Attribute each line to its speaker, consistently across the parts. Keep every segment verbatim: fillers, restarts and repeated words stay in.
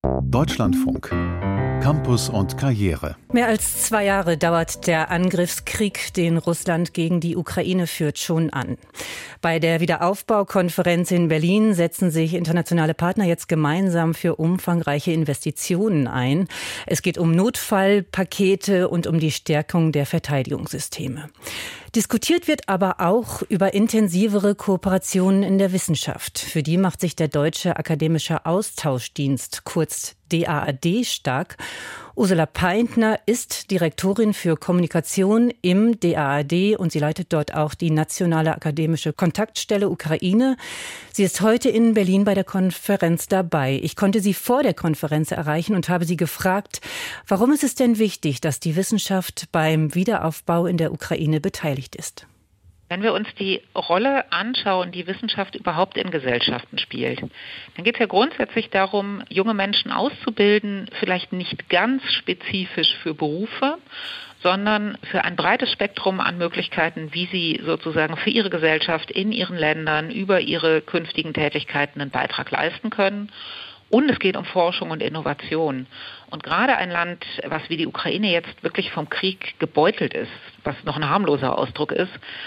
Speaker 1: Deutschlandfunk. Campus und Karriere.
Speaker 2: Mehr als zwei Jahre dauert der Angriffskrieg, den Russland gegen die Ukraine führt, schon an. Bei der Wiederaufbaukonferenz in Berlin setzen sich internationale Partner jetzt gemeinsam für umfangreiche Investitionen ein. Es geht um Notfallpakete und um die Stärkung der Verteidigungssysteme. Diskutiert wird aber auch über intensivere Kooperationen in der Wissenschaft. Für die macht sich der Deutsche Akademische Austauschdienst, kurz D A A D, stark. Ursula Peintner ist Direktorin für Kommunikation im D A A D und sie leitet dort auch die Nationale Akademische Kontaktstelle Ukraine. Sie ist heute in Berlin bei der Konferenz dabei. Ich konnte sie vor der Konferenz erreichen und habe sie gefragt, warum ist es denn wichtig, dass die Wissenschaft beim Wiederaufbau in der Ukraine beteiligt ist?
Speaker 3: Wenn wir uns die Rolle anschauen, die Wissenschaft überhaupt in Gesellschaften spielt, dann geht es ja grundsätzlich darum, junge Menschen auszubilden, vielleicht nicht ganz spezifisch für Berufe, sondern für ein breites Spektrum an Möglichkeiten, wie sie sozusagen für ihre Gesellschaft in ihren Ländern über ihre künftigen Tätigkeiten einen Beitrag leisten können. Und es geht um Forschung und Innovation. Und gerade ein Land, was wie die Ukraine jetzt wirklich vom Krieg gebeutelt ist, was noch ein harmloser Ausdruck ist,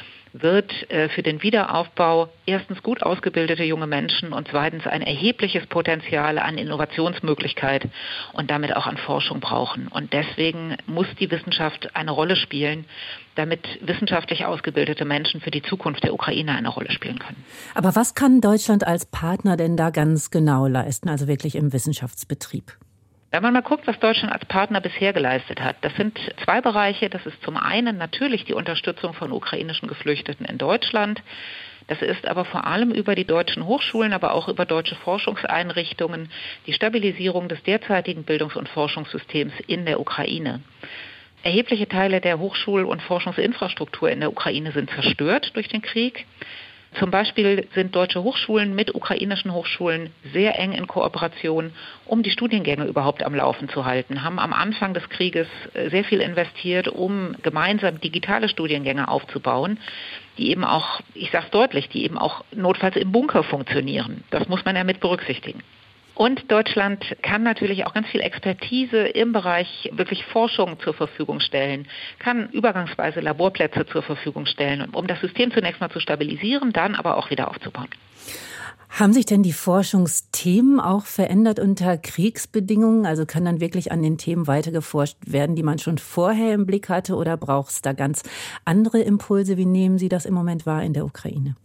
Speaker 3: wird äh, für den Wiederaufbau erstens gut ausgebildete junge Menschen und zweitens ein erhebliches Potenzial an Innovationsmöglichkeit und damit auch an Forschung brauchen. Und deswegen muss die Wissenschaft eine Rolle spielen, damit wissenschaftlich ausgebildete Menschen für die Zukunft der Ukraine eine Rolle spielen können.
Speaker 2: Aber was kann Deutschland als Partner denn da ganz genau leisten, also wirklich im Wissenschaftsbetrieb?
Speaker 3: Wenn man mal guckt, was Deutschland als Partner bisher geleistet hat, das sind zwei Bereiche. Das ist zum einen natürlich die Unterstützung von ukrainischen Geflüchteten in Deutschland. Das ist aber vor allem über die deutschen Hochschulen, aber auch über deutsche Forschungseinrichtungen die Stabilisierung des derzeitigen Bildungs- und Forschungssystems in der Ukraine. Erhebliche Teile der Hochschul- und Forschungsinfrastruktur in der Ukraine sind zerstört durch den Krieg. Zum Beispiel sind deutsche Hochschulen mit ukrainischen Hochschulen sehr eng in Kooperation, um die Studiengänge überhaupt am Laufen zu halten, haben am Anfang des Krieges sehr viel investiert, um gemeinsam digitale Studiengänge aufzubauen, die eben auch, ich sage es deutlich, die eben auch notfalls im Bunker funktionieren. Das muss man ja mit berücksichtigen. Und Deutschland kann natürlich auch ganz viel Expertise im Bereich wirklich Forschung zur Verfügung stellen, kann übergangsweise Laborplätze zur Verfügung stellen, um das System zunächst mal zu stabilisieren, dann aber auch wieder aufzubauen.
Speaker 2: Haben sich denn die Forschungsthemen auch verändert unter Kriegsbedingungen? Also kann dann wirklich an den Themen weiter geforscht werden, die man schon vorher im Blick hatte, oder braucht es da ganz andere Impulse? Wie nehmen Sie das im Moment wahr in der Ukraine?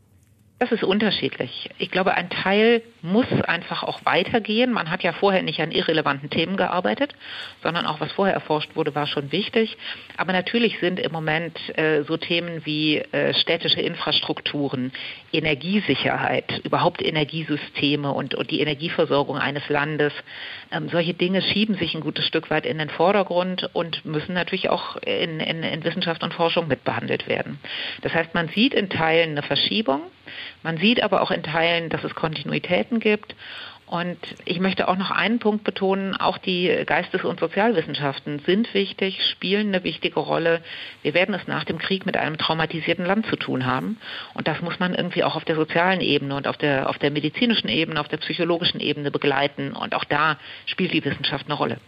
Speaker 3: Das ist unterschiedlich. Ich glaube, ein Teil muss einfach auch weitergehen. Man hat ja vorher nicht an irrelevanten Themen gearbeitet, sondern auch was vorher erforscht wurde, war schon wichtig. Aber natürlich sind im Moment äh, so Themen wie äh, städtische Infrastrukturen, Energiesicherheit, überhaupt Energiesysteme und, und die Energieversorgung eines Landes. Ähm, solche Dinge schieben sich ein gutes Stück weit in den Vordergrund und müssen natürlich auch in, in, in Wissenschaft und Forschung mitbehandelt werden. Das heißt, man sieht in Teilen eine Verschiebung. Man sieht aber auch in Teilen, dass es Kontinuitäten gibt. Und ich möchte auch noch einen Punkt betonen, auch die Geistes- und Sozialwissenschaften sind wichtig, spielen eine wichtige Rolle. Wir werden es nach dem Krieg mit einem traumatisierten Land zu tun haben. Und das muss man irgendwie auch auf der sozialen Ebene und auf der, auf der medizinischen Ebene, auf der psychologischen Ebene begleiten. Und auch da spielt die Wissenschaft eine Rolle.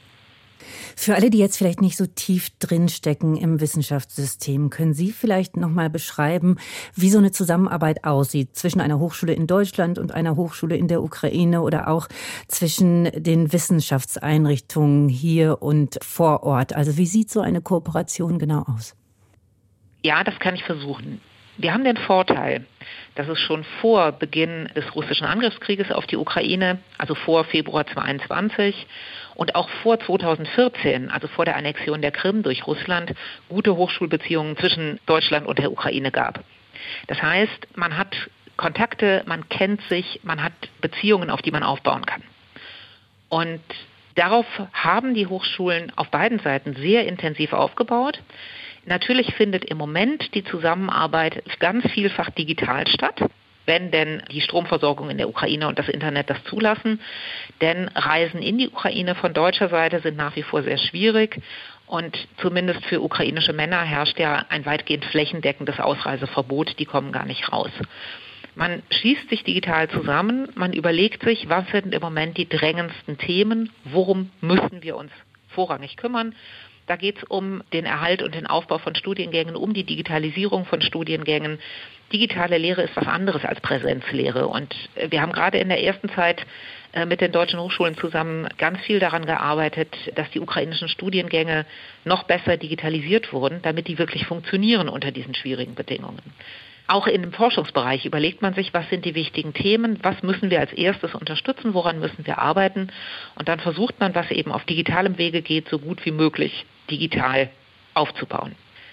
Speaker 2: Für alle, die jetzt vielleicht nicht so tief drinstecken im Wissenschaftssystem, können Sie vielleicht noch mal beschreiben, wie so eine Zusammenarbeit aussieht zwischen einer Hochschule in Deutschland und einer Hochschule in der Ukraine oder auch zwischen den Wissenschaftseinrichtungen hier und vor Ort? Also wie sieht so eine Kooperation genau aus?
Speaker 3: Ja, das kann ich versuchen. Wir haben den Vorteil, dass es schon vor Beginn des russischen Angriffskrieges auf die Ukraine, also vor Februar zweiundzwanzig und auch vor zweitausendvierzehn, also vor der Annexion der Krim durch Russland, gute Hochschulbeziehungen zwischen Deutschland und der Ukraine gab. Das heißt, man hat Kontakte, man kennt sich, man hat Beziehungen, auf die man aufbauen kann. Und darauf haben die Hochschulen auf beiden Seiten sehr intensiv aufgebaut. Natürlich findet im Moment die Zusammenarbeit ganz vielfach digital statt, wenn denn die Stromversorgung in der Ukraine und das Internet das zulassen. Denn Reisen in die Ukraine von deutscher Seite sind nach wie vor sehr schwierig. Und zumindest für ukrainische Männer herrscht ja ein weitgehend flächendeckendes Ausreiseverbot. Die kommen gar nicht raus. Man schließt sich digital zusammen, man überlegt sich, was sind im Moment die drängendsten Themen, worum müssen wir uns vorrangig kümmern. Da geht es um den Erhalt und den Aufbau von Studiengängen, um die Digitalisierung von Studiengängen. Digitale Lehre ist was anderes als Präsenzlehre. Und wir haben gerade in der ersten Zeit mit den deutschen Hochschulen zusammen ganz viel daran gearbeitet, dass die ukrainischen Studiengänge noch besser digitalisiert wurden, damit die wirklich funktionieren unter diesen schwierigen Bedingungen. Auch in dem Forschungsbereich überlegt man sich, was sind die wichtigen Themen, was müssen wir als erstes unterstützen, woran müssen wir arbeiten. Und dann versucht man, was eben auf digitalem Wege geht, so gut wie möglich digital aufzubauen.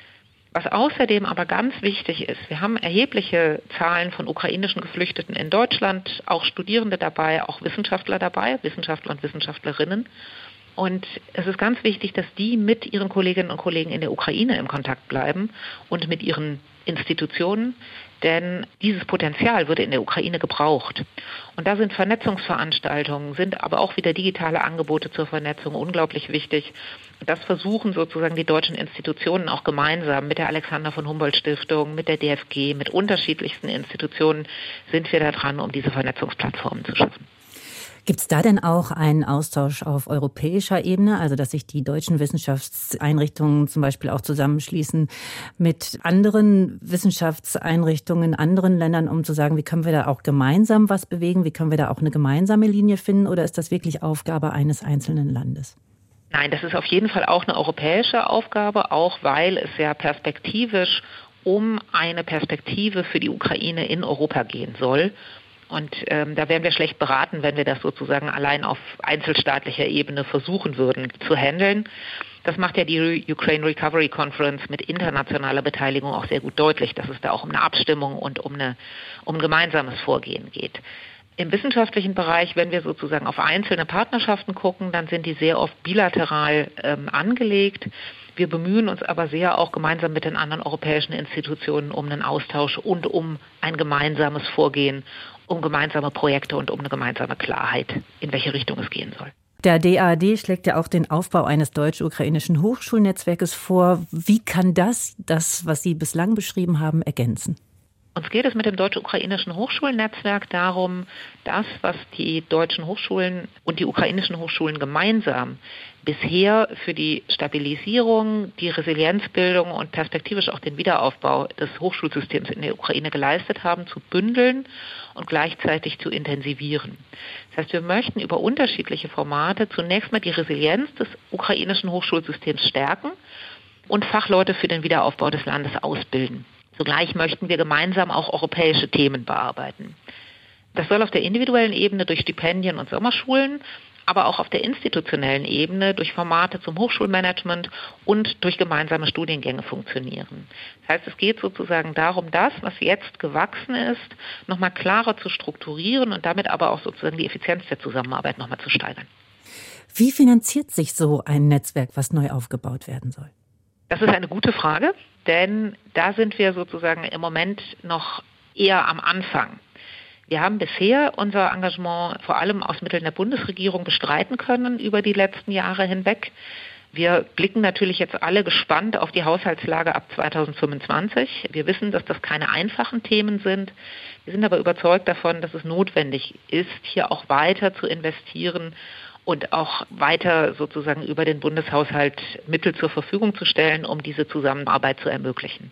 Speaker 3: Was außerdem aber ganz wichtig ist, wir haben erhebliche Zahlen von ukrainischen Geflüchteten in Deutschland, auch Studierende dabei, auch Wissenschaftler dabei, Wissenschaftler und Wissenschaftlerinnen. Und es ist ganz wichtig, dass die mit ihren Kolleginnen und Kollegen in der Ukraine im Kontakt bleiben und mit ihren Institutionen, denn dieses Potenzial würde in der Ukraine gebraucht. Und da sind Vernetzungsveranstaltungen, sind aber auch wieder digitale Angebote zur Vernetzung unglaublich wichtig. Das versuchen sozusagen die deutschen Institutionen auch gemeinsam mit der Alexander von Humboldt Stiftung, mit der D F G, mit unterschiedlichsten Institutionen sind wir da dran, um diese Vernetzungsplattformen zu schaffen.
Speaker 2: Gibt es da denn auch einen Austausch auf europäischer Ebene, also dass sich die deutschen Wissenschaftseinrichtungen zum Beispiel auch zusammenschließen mit anderen Wissenschaftseinrichtungen in anderen Ländern, um zu sagen, wie können wir da auch gemeinsam was bewegen, wie können wir da auch eine gemeinsame Linie finden, oder ist das wirklich Aufgabe eines einzelnen Landes?
Speaker 3: Nein, das ist auf jeden Fall auch eine europäische Aufgabe, auch weil es ja perspektivisch um eine Perspektive für die Ukraine in Europa gehen soll. Und ähm, da wären wir schlecht beraten, wenn wir das sozusagen allein auf einzelstaatlicher Ebene versuchen würden zu handeln. Das macht ja die Ukraine Recovery Conference mit internationaler Beteiligung auch sehr gut deutlich, dass es da auch um eine Abstimmung und um, eine, um ein gemeinsames Vorgehen geht. Im wissenschaftlichen Bereich, wenn wir sozusagen auf einzelne Partnerschaften gucken, dann sind die sehr oft bilateral ähm, angelegt. Wir bemühen uns aber sehr auch gemeinsam mit den anderen europäischen Institutionen um einen Austausch und um ein gemeinsames Vorgehen, um gemeinsame Projekte und um eine gemeinsame Klarheit, in welche Richtung es gehen soll.
Speaker 2: Der D A A D schlägt ja auch den Aufbau eines deutsch-ukrainischen Hochschulnetzwerkes vor. Wie kann das, das, was Sie bislang beschrieben haben, ergänzen?
Speaker 3: Uns geht es mit dem deutsch-ukrainischen Hochschulnetzwerk darum, das, was die deutschen Hochschulen und die ukrainischen Hochschulen gemeinsam bisher für die Stabilisierung, die Resilienzbildung und perspektivisch auch den Wiederaufbau des Hochschulsystems in der Ukraine geleistet haben, zu bündeln und gleichzeitig zu intensivieren. Das heißt, wir möchten über unterschiedliche Formate zunächst mal die Resilienz des ukrainischen Hochschulsystems stärken und Fachleute für den Wiederaufbau des Landes ausbilden. Zugleich möchten wir gemeinsam auch europäische Themen bearbeiten. Das soll auf der individuellen Ebene durch Stipendien und Sommerschulen, aber auch auf der institutionellen Ebene durch Formate zum Hochschulmanagement und durch gemeinsame Studiengänge funktionieren. Das heißt, es geht sozusagen darum, das, was jetzt gewachsen ist, nochmal klarer zu strukturieren und damit aber auch sozusagen die Effizienz der Zusammenarbeit nochmal zu steigern.
Speaker 2: Wie finanziert sich so ein Netzwerk, was neu aufgebaut werden soll?
Speaker 3: Das ist eine gute Frage, denn da sind wir sozusagen im Moment noch eher am Anfang. Wir haben bisher unser Engagement vor allem aus Mitteln der Bundesregierung bestreiten können über die letzten Jahre hinweg. Wir blicken natürlich jetzt alle gespannt auf die Haushaltslage ab zweitausendfünfundzwanzig. Wir wissen, dass das keine einfachen Themen sind. Wir sind aber überzeugt davon, dass es notwendig ist, hier auch weiter zu investieren und auch weiter sozusagen über den Bundeshaushalt Mittel zur Verfügung zu stellen, um diese Zusammenarbeit zu ermöglichen.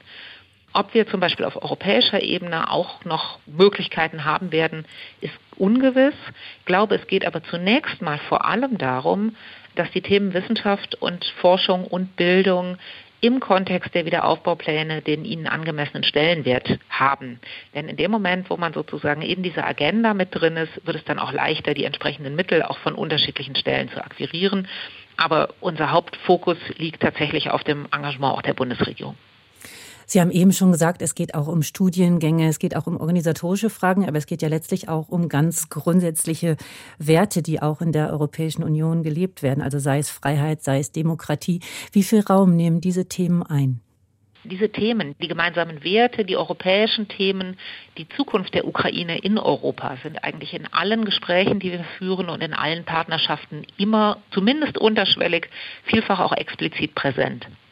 Speaker 3: Ob wir zum Beispiel auf europäischer Ebene auch noch Möglichkeiten haben werden, ist ungewiss. Ich glaube, es geht aber zunächst mal vor allem darum, dass die Themen Wissenschaft und Forschung und Bildung im Kontext der Wiederaufbaupläne den ihnen angemessenen Stellenwert haben. Denn in dem Moment, wo man sozusagen in dieser Agenda mit drin ist, wird es dann auch leichter, die entsprechenden Mittel auch von unterschiedlichen Stellen zu akquirieren. Aber unser Hauptfokus liegt tatsächlich auf dem Engagement auch der Bundesregierung.
Speaker 2: Sie haben eben schon gesagt, es geht auch um Studiengänge, es geht auch um organisatorische Fragen, aber es geht ja letztlich auch um ganz grundsätzliche Werte, die auch in der Europäischen Union gelebt werden. Also sei es Freiheit, sei es Demokratie. Wie viel Raum nehmen diese Themen ein?
Speaker 3: Diese Themen, die gemeinsamen Werte, die europäischen Themen, die Zukunft der Ukraine in Europa sind eigentlich in allen Gesprächen, die wir führen und in allen Partnerschaften immer, zumindest unterschwellig, vielfach auch explizit präsent.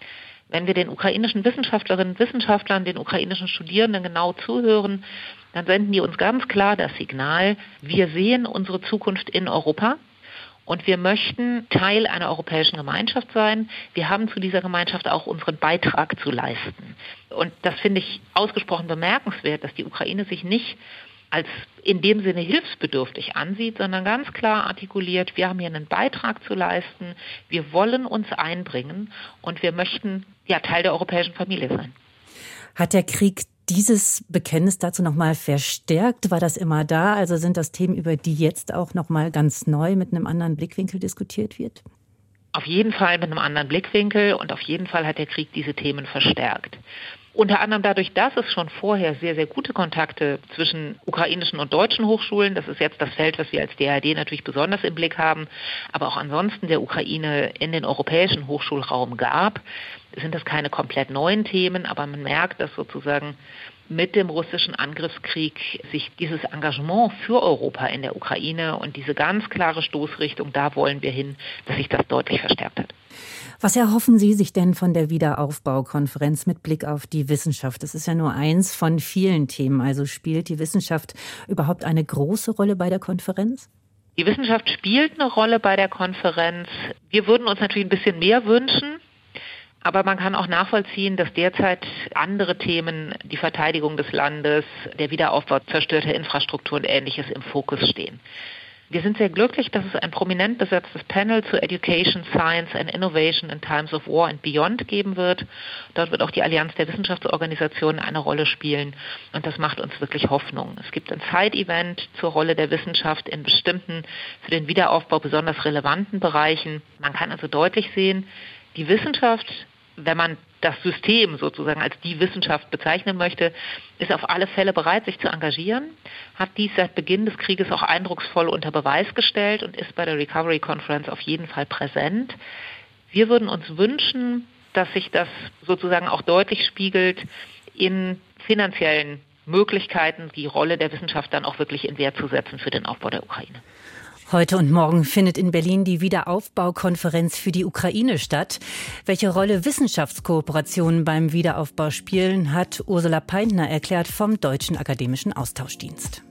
Speaker 3: Wenn wir den ukrainischen Wissenschaftlerinnen und Wissenschaftlern, den ukrainischen Studierenden genau zuhören, dann senden die uns ganz klar das Signal, wir sehen unsere Zukunft in Europa und wir möchten Teil einer europäischen Gemeinschaft sein. Wir haben zu dieser Gemeinschaft auch unseren Beitrag zu leisten. Und das finde ich ausgesprochen bemerkenswert, dass die Ukraine sich nicht als in dem Sinne hilfsbedürftig ansieht, sondern ganz klar artikuliert, wir haben hier einen Beitrag zu leisten, wir wollen uns einbringen und wir möchten ja Teil der europäischen Familie sein.
Speaker 2: Hat der Krieg dieses Bekenntnis dazu nochmal verstärkt? War das immer da? Also sind das Themen, über die jetzt auch nochmal ganz neu mit einem anderen Blickwinkel diskutiert wird?
Speaker 3: Auf jeden Fall mit einem anderen Blickwinkel und auf jeden Fall hat der Krieg diese Themen verstärkt. Unter anderem dadurch, dass es schon vorher sehr, sehr gute Kontakte zwischen ukrainischen und deutschen Hochschulen, das ist jetzt das Feld, was wir als D A R D natürlich besonders im Blick haben, aber auch ansonsten der Ukraine in den europäischen Hochschulraum gab, sind das keine komplett neuen Themen, aber man merkt, dass sozusagen mit dem russischen Angriffskrieg sich dieses Engagement für Europa in der Ukraine und diese ganz klare Stoßrichtung, da wollen wir hin, dass sich das deutlich verstärkt hat.
Speaker 2: Was erhoffen Sie sich denn von der Wiederaufbaukonferenz mit Blick auf die Wissenschaft? Das ist ja nur eins von vielen Themen. Also spielt die Wissenschaft überhaupt eine große Rolle bei der Konferenz?
Speaker 3: Die Wissenschaft spielt eine Rolle bei der Konferenz. Wir würden uns natürlich ein bisschen mehr wünschen. Aber man kann auch nachvollziehen, dass derzeit andere Themen, die Verteidigung des Landes, der Wiederaufbau zerstörter Infrastruktur und Ähnliches im Fokus stehen. Wir sind sehr glücklich, dass es ein prominent besetztes Panel zu Education, Science and Innovation in Times of War and Beyond geben wird. Dort wird auch die Allianz der Wissenschaftsorganisationen eine Rolle spielen und das macht uns wirklich Hoffnung. Es gibt ein Side-Event zur Rolle der Wissenschaft in bestimmten, für den Wiederaufbau besonders relevanten Bereichen. Man kann also deutlich sehen, die Wissenschaft, wenn man das System sozusagen als die Wissenschaft bezeichnen möchte, ist auf alle Fälle bereit, sich zu engagieren, hat dies seit Beginn des Krieges auch eindrucksvoll unter Beweis gestellt und ist bei der Recovery Conference auf jeden Fall präsent. Wir würden uns wünschen, dass sich das sozusagen auch deutlich spiegelt in finanziellen Möglichkeiten, die Rolle der Wissenschaft dann auch wirklich in Wert zu setzen für den Aufbau der Ukraine.
Speaker 2: Heute und morgen findet in Berlin die Wiederaufbaukonferenz für die Ukraine statt. Welche Rolle Wissenschaftskooperationen beim Wiederaufbau spielen, hat Ursula Peintner erklärt vom Deutschen Akademischen Austauschdienst.